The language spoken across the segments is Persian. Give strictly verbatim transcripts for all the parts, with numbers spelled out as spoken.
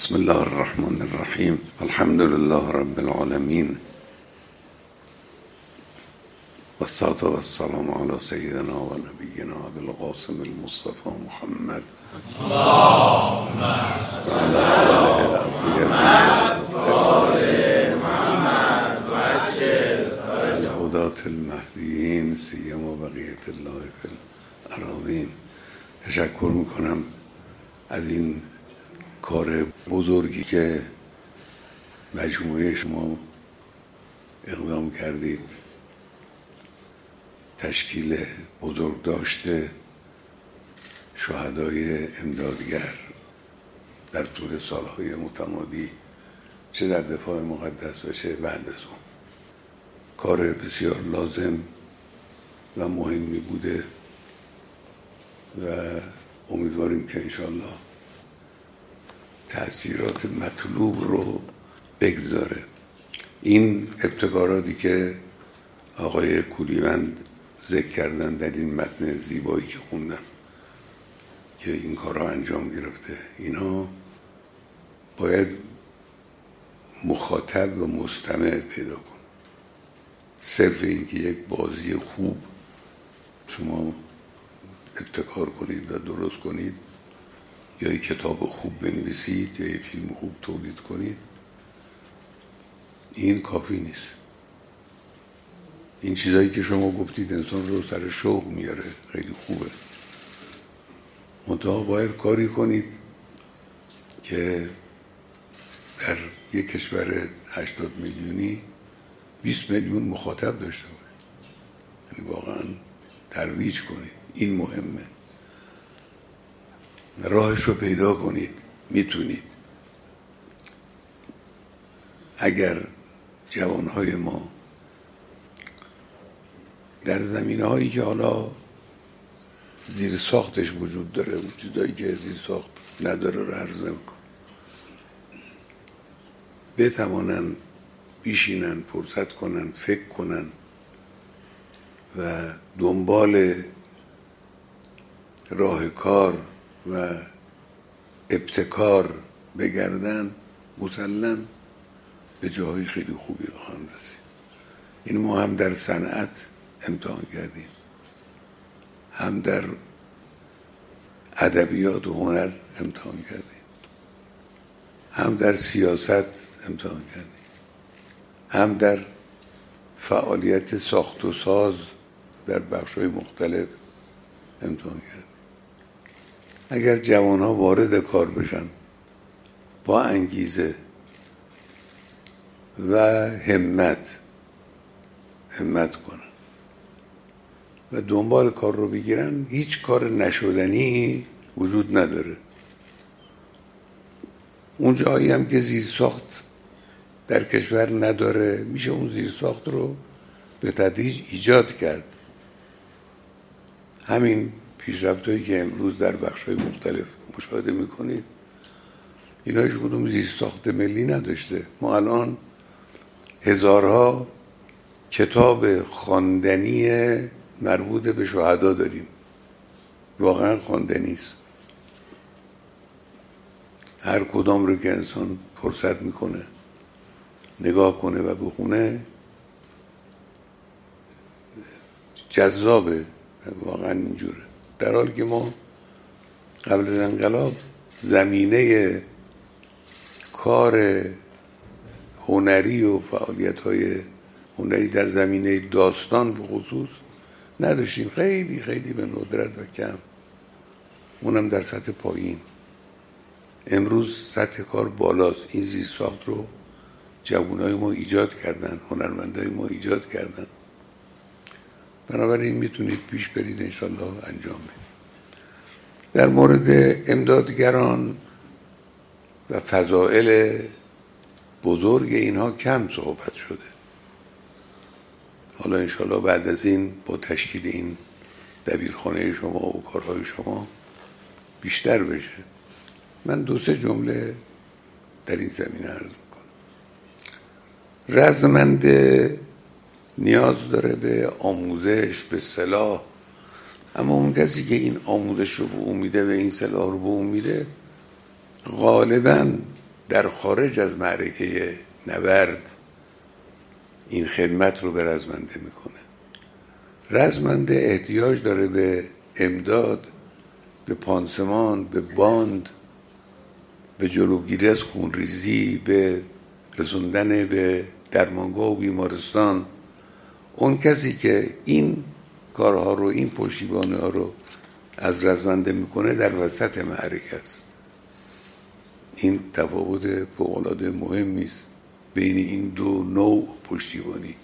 بسم الله الرحمن الرحیم. الحمد لله رب العالمین و الصلاة و السلام علی سیدنا و نبینا ابی القاسم المصطفى محمد اللهم صل علی الاطیبین محمد و عجل فرجهم الهداة المهدیین سیما بقیة الله فی الارضین. تشکر میکنم از این کار بزرگی که مجموعه شما اقدام کردید، تشکیل بزرگ داشته شهدای امدادگر در طول سالهای متمادی، چه در دفاع مقدس و چه بعد از اون. کار بسیار لازم و مهمی بوده و امیدواریم که انشاءالله تأثیرات مطلوب رو بگذاره. این ابتکاراتی که آقای کولیوند ذکر کردن در این متن زیبایی که خوندم که این کارها انجام گرفته، اینا باید مخاطب و مستمع پیدا کن. صرف این که یک بازی خوب شما ابتکار کنید و درست کنید یا یک کتاب خوب بنویسید یا یک فیلم خوب تولید کنید، این کافی نیست. این چیزایی که شما گفتید انسان رو سر شوق میاره، خیلی خوبه، منتها باید کاری کنید که در یک کشور هشتاد میلیونی بیست میلیون مخاطب داشته باشه، یعنی واقعا ترویج کنید. این مهمه. راهش رو پیدا کنید. میتونید. اگر جوانهای ما در زمینه هایی که حالا زیر ساختش وجود داره، اون چیزایی که زیر ساخت نداره رو عرض نمی‌کنم، بتوانن بیشینن، فرصت کنن، فکر کنن و دنبال راه کار و ابتکار بگردن، مسلم به جاهای خیلی خوبی رو خواهند رسید. این ما هم در صنعت امتحان کردیم، هم در ادبیات و هنر امتحان کردیم، هم در سیاست امتحان کردیم، هم در فعالیت ساخت و ساز در بخش‌های مختلف امتحان کردیم. اگر جوان‌ها وارد کار بشن با انگیزه و همت همت کنن و دنبال کار رو بگیرن، هیچ کار نشدنی وجود نداره. اون جایی هم که زیرساخت در کشور نداره، میشه اون زیرساخت رو به تدریج ایجاد کرد. همین پیشرفت‌هایی که امروز در بخش‌های مختلف مشاهده می‌کنید، اینا هیچ کدوم زیرساخت ملی نداشته. ما الان هزارها کتاب خواندنی مربوط به شهدا داریم، واقعا خواندنی است. هر کدام رو که انسان فرصت میکنه نگاه کنه و بخونه، جذابه، واقعا اینجوره. در حالی که ما قبل از انقلاب زمینه کار هنری و فعالیت‌های هنری در زمینه داستان به خصوص نداشتیم، خیلی خیلی به ندرت و کم، اونم در سطح پایین. امروز سطح کار بالاست. این زیرساخت رو جوانای ما ایجاد کردن، هنرمندای ما ایجاد کردن. بنابراین میتونید پیش برید، انشالله انجام بدید. در مورد امدادگران و فضائل بزرگ اینها کم صحبت شده. حالا انشالله بعد از این با تشکیل این دبیرخانه شما و کارهای شما بیشتر بشه. من دو سه جمله در این زمینه عرض میکنم. رزمنده نیاز داره به آموزش، به سلاح، اما اون کسی که این آموزش رو به اون میده و این سلاح رو به اون میده غالباً در خارج از معرکه نبرد این خدمت رو به رزمنده میکنه. رزمنده احتیاج داره به امداد، به پانسمان، به باند، به جلوگیری از خونریزی، به رسوندن به درمانگاه و بیمارستان. اون کسی که این کارها رو، این پشتیبانی ها رو از رزمنده میکنه در وسط معرکه است. این تفاوت فوق‌العاده مهمی است بین این دو نوع پشتیبانی.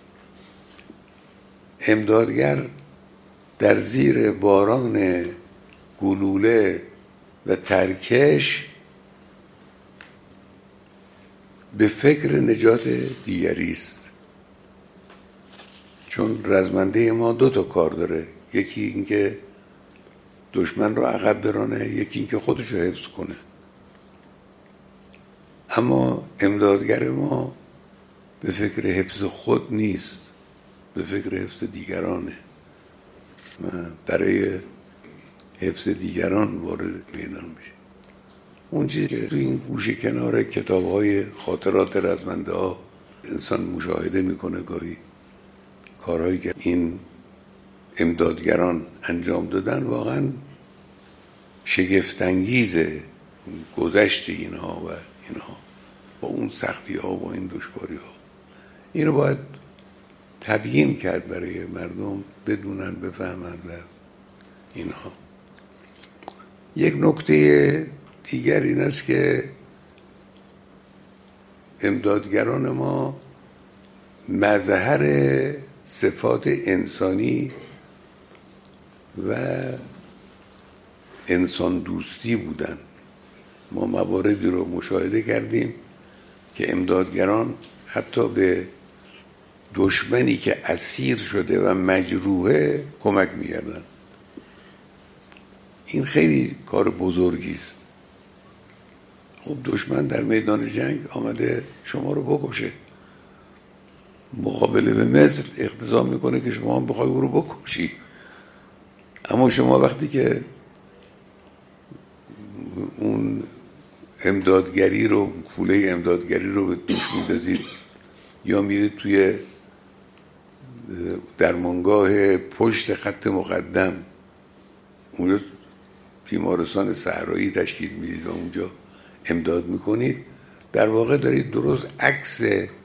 امدادگر در زیر باران گلوله و ترکش به فکر نجات دیگری است، چون رزمنده ما دو تا کار داره، یکی اینکه دشمن رو عقب برانه، یکی اینکه خودش رو حفظ کنه. اما امدادگر ما به فکر حفظ خود نیست، به فکر حفظ دیگرانه و برای حفظ دیگران وارد میدان میشه. اون چیزی که تو این گوشه کنار کتاب‌های خاطرات رزمنده ها انسان مشاهده میکنه، گاهی کارهایی که این امدادگران انجام دادن واقعا شگفت‌انگیزه. گذشت اینها و اینها با اون سختی ها، با این دشواری ها، اینو باید تبیین کرد برای مردم بدونن، بفهمن و اینها. یک نکته دیگر این است که امدادگران ما مظهر صفات انسانی و انسان دوستی بودن. ما مواردی رو مشاهده کردیم که امدادگران حتی به دشمنی که اسیر شده و مجروحه کمک می‌کردن. این خیلی کار بزرگی است. خب دشمن در میدان جنگ آمده شما رو بکشه، مقابله به مثل اقتضا میکنه که شما هم بخوای او رو بکشی. اما شما وقتی که اون امدادگری رو، کوله امدادگری رو به دوش میندازید یا میرید توی درمانگاه پشت خط مقدم، اونجا بیمارستان صحرایی تشکیل میدید و اونجا امداد میکنید، در واقع دارید درست عکس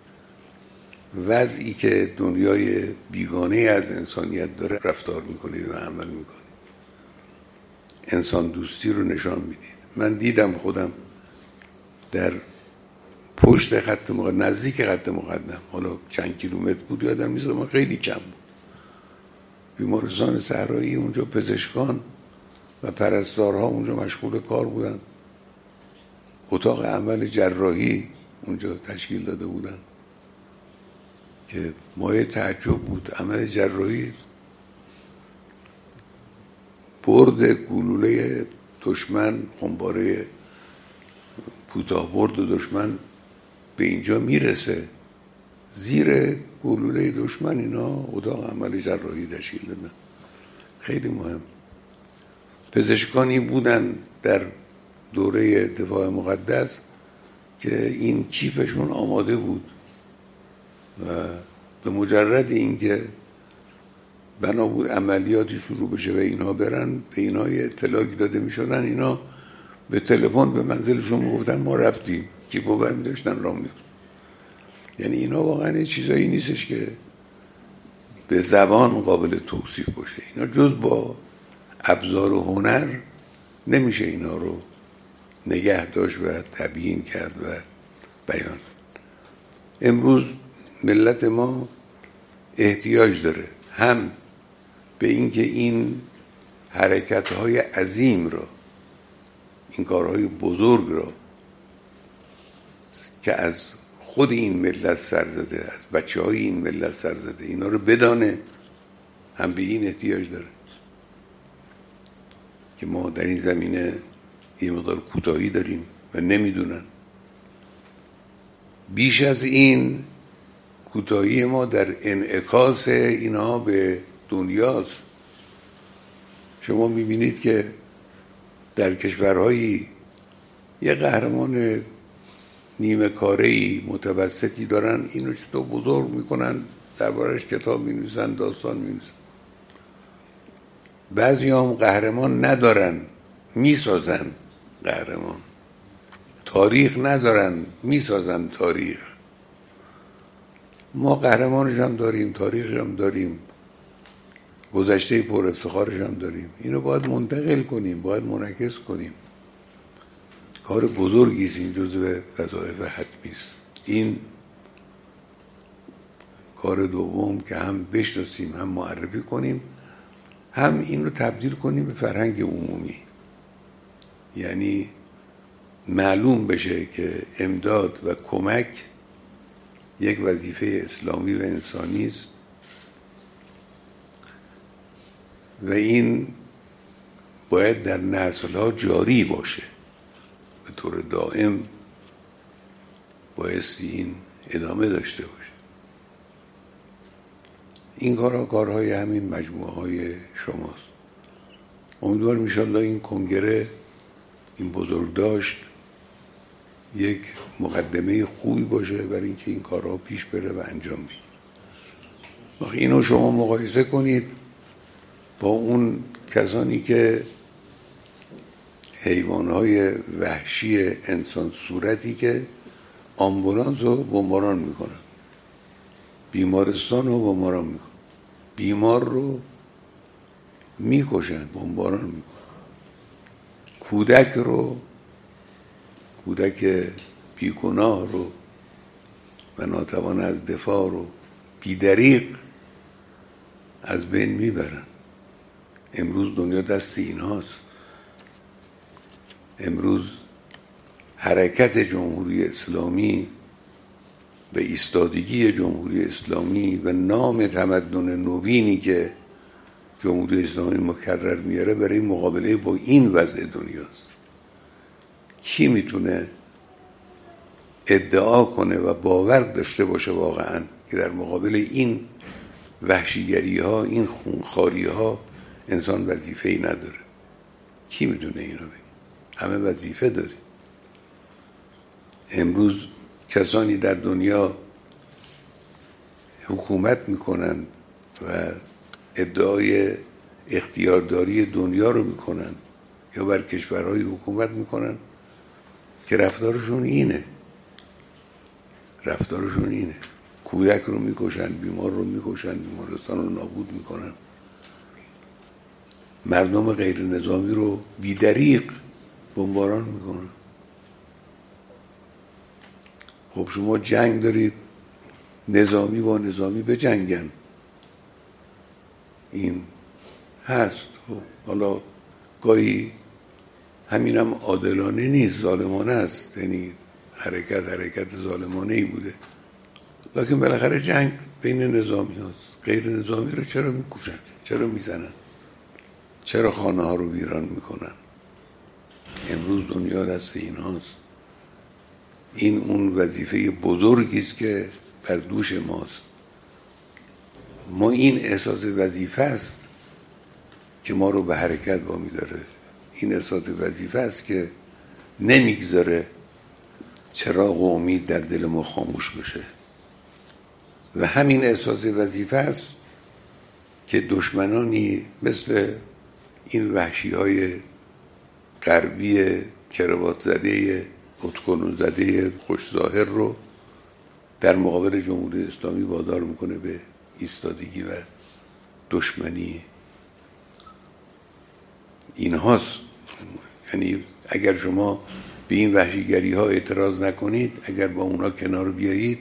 وضعی که دنیای بیگانه از انسانیت داره رفتار میکنید و عمل میکنید. انسان دوستی رو نشان میدید. من دیدم خودم در پشت خط مقدم، نزدیک خط مقدم، حالا چند کیلومتر بود یادم نیست، ما خیلی کم بود، بیمارستان صحرایی، اونجا پزشکان و پرستارها اونجا مشغول کار بودن، اتاق عمل جراحی اونجا تشکیل داده بودن که مایه تعجب بود. عمل جراحی، برد گلوله دشمن، خمباره کوتاه برد دشمن به اینجا میرسه، زیر گلوله دشمن اینا اتاق عمل جراحی تشکیل دادن. خیلی مهم. پزشکانی بودن در دوره دفاع مقدس که این کیفشون آماده بود و به مجرد اینکه بنا بود عملیاتی شروع بشه و اینها برن، به اینها اطلاعی داده می شدن، اینا به تلفن به منزلشون میگفتن ما رفتیم، کیفو برمی داشتن راه میرفتن. یعنی اینا واقعا چیزایی نیستش که به زبان قابل توصیف باشه. اینا جز با ابزار و هنر نمیشه اینا رو نگه داشت و تبیین کرد و بیان. امروز ملت ما احتیاج داره هم به اینکه این حرکت‌های عظیم را، این کارهای بزرگ را که از خود این ملت سر زده، از بچه‌های این ملت سر زده، اینا رو بدانه، هم به این احتیاج داره که ما در این زمینه یه مقدار کوتاهی داریم و نمیدونن. بیش از این کوتاهی ما در انعکاس اینها به دنیاست. شما میبینید که در کشورهایی یه قهرمان نیمه کاره‌ای متوسطی دارن، اینو چطور بزرگ میکنن، دربارش کتاب می‌نویسن، داستان می‌نویسن. بعضی هم قهرمان ندارن، میسازن قهرمان. تاریخ ندارن، میسازن تاریخ. ما قهرمانش هم داریم، تاریخش هم داریم، گذشته پر افتخارش هم داریم. اینو باید منتقل کنیم، باید منعکس کنیم. کار بزرگی است، این جزو وظایف حتمی است. این کار دوم که هم بشناسیم، هم معرفی کنیم، هم این رو تبدیل کنیم به فرهنگ عمومی. یعنی معلوم بشه که امداد و کمک یک وظیفه اسلامی و انسانی است و این باید در نسل‌ها جاری باشه، به طور دائم بایستی این ادامه داشته باشه. این کارها کارهای همین مجموعه های شماست. امیدوارم انشاءالله این کنگره، این بزرگداشت یک مقدمه خوبی باشه برای اینکه این کارها پیش بره و انجام بشه. وقتی اینو شما مقایسه کنید با اون کسانی که حیوانهای وحشی انسان صورتی که آمبولانس رو بمباران میکنن، بیمارستان رو بمباران میکنن، بیمار رو میکشن، بمباران میکنن، کودک رو، کودک بیگناه رو و ناتوان از دفاع رو بیدریغ از بین میبرن. امروز دنیا دست اینهاست. امروز حرکت جمهوری اسلامی و ایستادگی جمهوری اسلامی و نام تمدن نوینی که جمهوری اسلامی مکرر میاره برای مقابله با این وضع دنیاست. کی میتونه ادعا کنه و باور داشته باشه واقعا که در مقابل این وحشیگری ها، این خونخواری ها انسان وظیفه ای نداره؟ کی میتونه اینو بگه؟ همه وظیفه داریم. امروز کسانی در دنیا حکومت میکنن و ادعای اختیارداری دنیا رو میکنن یا بر کشورهای حکومت میکنن که رفتارشون اینه، رفتارشون اینه، کودک رو میکشن، بیمار رو میکشن، بیمارستان رو نابود میکنن، مردم غیر نظامی رو بیدریغ بمباران میکنن. خب شما جنگ دارید، نظامی با نظامی به جنگن، این هست. خب حالا گاهی همینم عادلانه نیست، ظالمانه است، یعنی حرکت حرکت ظالمانه ای بوده، لکن بالاخره جنگ بین نظامی هست. غیر نظامی رو چرا میکشن؟ چرا میزنن؟ چرا خانه ها رو ویران میکنن؟ امروز دنیا دست این هاست. این اون وظیفه بزرگی است که بر دوش ماست. ما این احساس وظیفه است که ما رو به حرکت وامی داره. این احساس وظیفه است که نمیگذاره چراغ و امید در دل ما خاموش بشه. و همین احساس وظیفه است که دشمنانی مثل این وحشی های غربی کراوات زده، اتکلون زده، خوش ظاهر رو در مقابل جمهوری اسلامی وادار میکنه به ایستادگی و دشمنی. این هاست. یعنی اگر شما به این وحشیگری ها اعتراض نکنید، اگر با اونا کنار بیایید،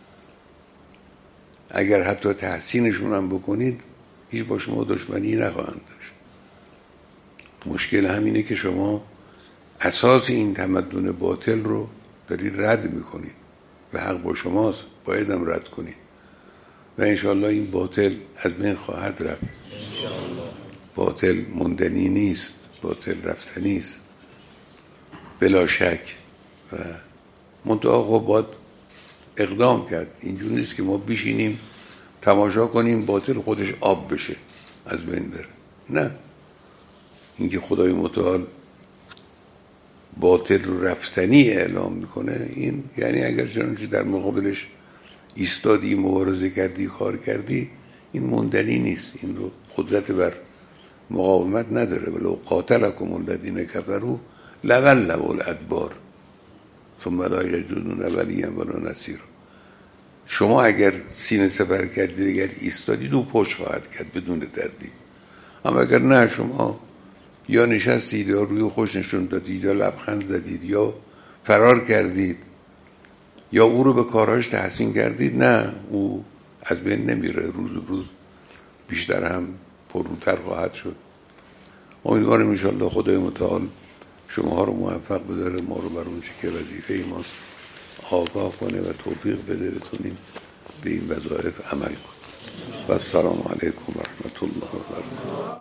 اگر حتی تحسینشون هم بکنید، هیچ با شما دشمنی نخواهند داشت. مشکل همینه که شما اساس این تمدن باطل رو دارید رد میکنید و حق با شماست، باید هم رد کنید و انشاءالله این باطل از بین خواهد رفت. باطل موندنی نیست، باطل رفتنی است بلا شک. و منطقه خب باید اقدام کرد. اینجور نیست که ما بشینیم تماشا کنیم باطل خودش آب بشه از بین بره. نه، اینکه خدای متعال باطل رو رفتنی اعلام میکنه، این یعنی اگر چنانچه در مقابلش ایستادی، مبارزه کردی، کار کردی، این موندنی نیست، این رو قدرت بر مقاومت نداره. ولو قاتلکم الذین کفروا لولوا الادبار ثم لا یجدون ولیا ولا نصیرا. شما اگر سینه سپر کردید، اگر ایستادید، او پشت خواهد کرد بدون تردید. اما اگر نه، شما یا نشستید یا روی خوش نشون دادید یا لبخند زدید یا فرار کردید یا او رو به کارهاش تحسین کردید، نه، او از بین نمیره، روز روز بیشتر هم پرروتر خواهد شد. امیدوارم انشاءالله خدای متعال شما رو موفق بداره، ما رو بر اون چه که وظیفه ماست آگاه کنه و توفیق بده بتونیم به این وظایف عمل کنیم. و السلام علیکم و رحمت الله و برکاته.